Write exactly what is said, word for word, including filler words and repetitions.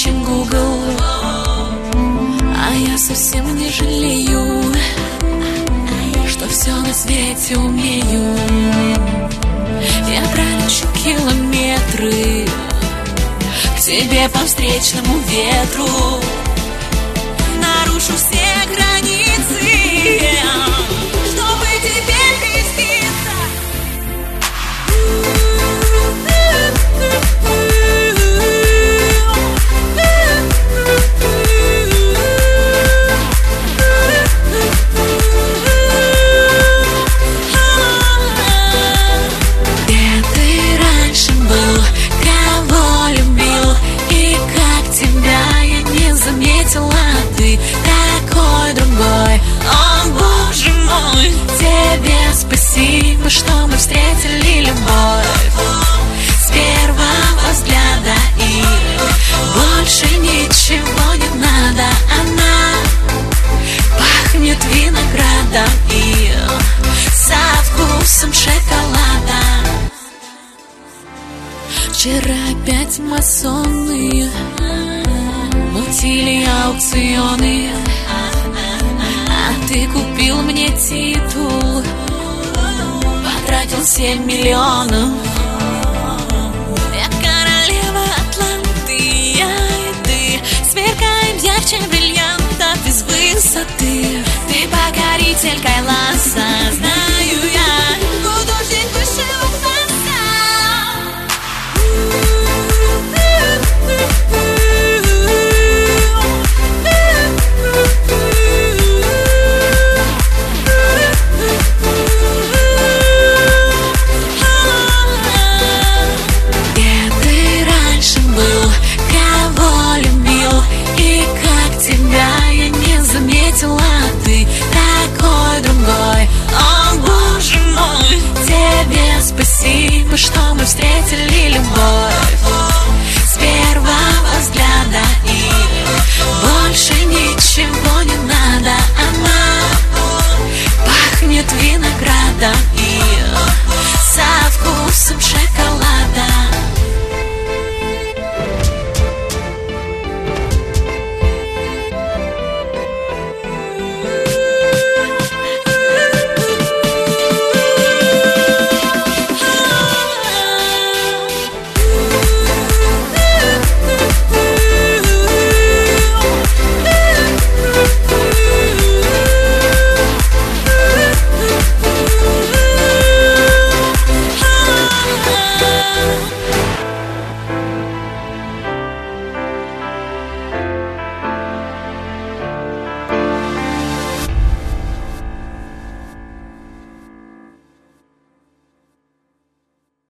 чем Google. А я совсем не жалею, что все на свете умею. Я пролечу километры к тебе по встречному ветру, нарушу все границы, чтобы теперь креститься. Ты такой другой, о боже мой. Тебе спасибо, что мы встретили любовь с первого взгляда, и больше ничего не надо. Она пахнет виноградом и со вкусом шоколада. Вчера опять масоны мутили аукционы, а ты купил мне титул, потратил семь миллионов. Я королева Атланты, я и ты сверкаем ярче бриллиантов из высоты. Ты покоритель Кайласа.